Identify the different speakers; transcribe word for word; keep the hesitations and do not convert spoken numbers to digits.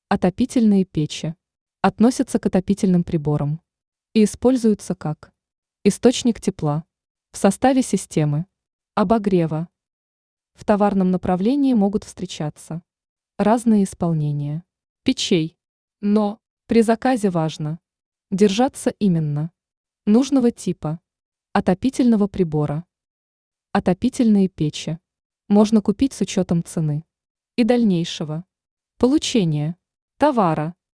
Speaker 1: Отопительные печи относятся к отопительным приборам и используются как источник тепла в составе системы обогрева. В товарном направлении могут встречаться разные исполнения печей, но при заказе важно держаться именно нужного типа отопительного прибора. Отопительные печи можно купить с учетом цены и дальнейшего получения товара.